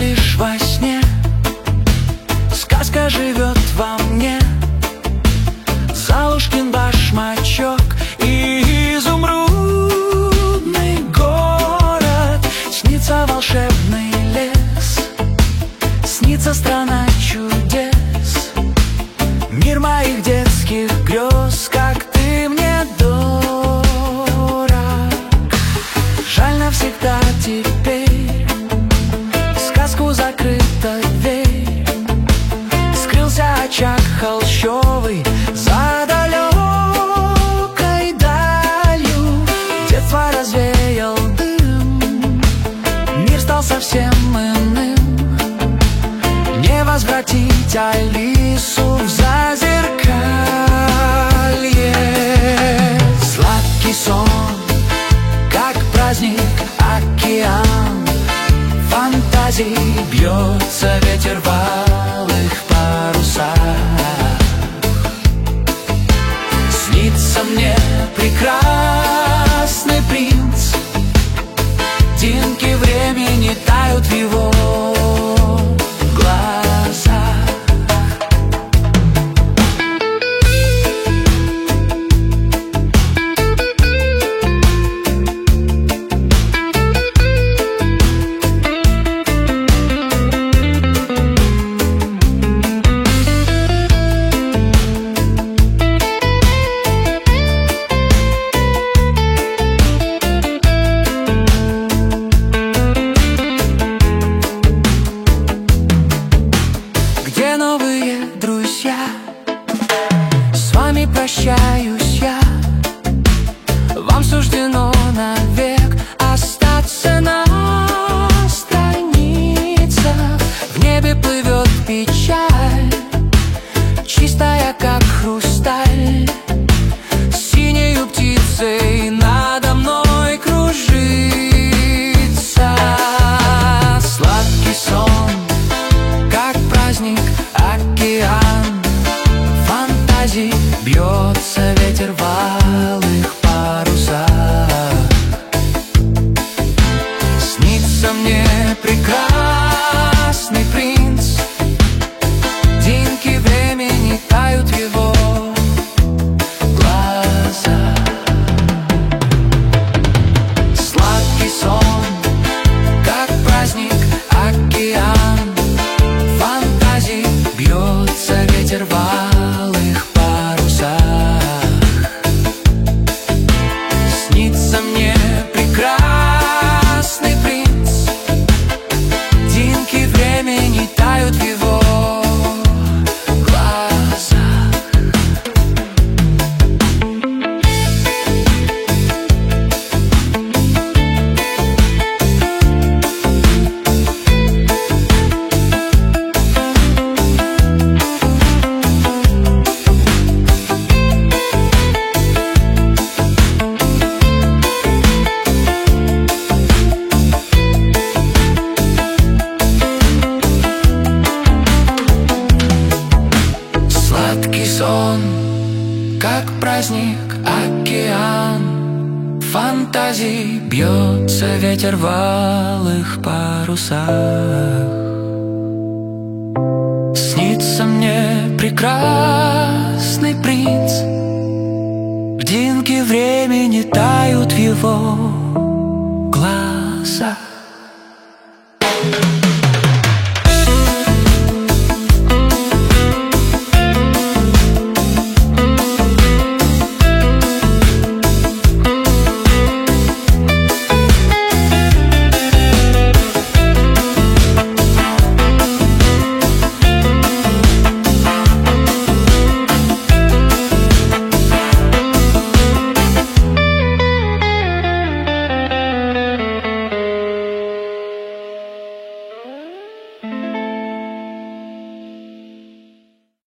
лишь во сне, сказка живет во мне. Золушкин башмачок и изумрудный город. Снится волшебный лес, снится страна чудес, мир моих детских грез, как ты мне дорог. Жаль, навсегда теперь в сказку закрыта дверь, скрылся очаг холщовый за далекой далью. Детство развеял дым, мир стал совсем иным. Не возвратить Алису в зазеркалье. Сладкий сон, как праздник, океан фантазий, бьется ветер в алых парусах. Снится мне прекрасный принц, тинки времени тают в его глазах. С вами прощаюсь я, вам суждено навек остаться на страницах. В небе плывет печаль, чистая как хрусталь, синею птицей надо мной кружится. Сладкий сон, как праздник, океан фантазий, бьется ветер в алых парусах. Снится мне прекрасный принц, тинки времени тают в его глазах. Сладкий сон, как праздник, океан фантазий, бьется ветер в алых парусах. Снится мне прекрасный принц, тинки времени тают в его глазах. Сладкий сон, как праздник, океан фантазий, бьется ветер в алых парусах. Снится мне прекрасный принц, льдинки времени тают в его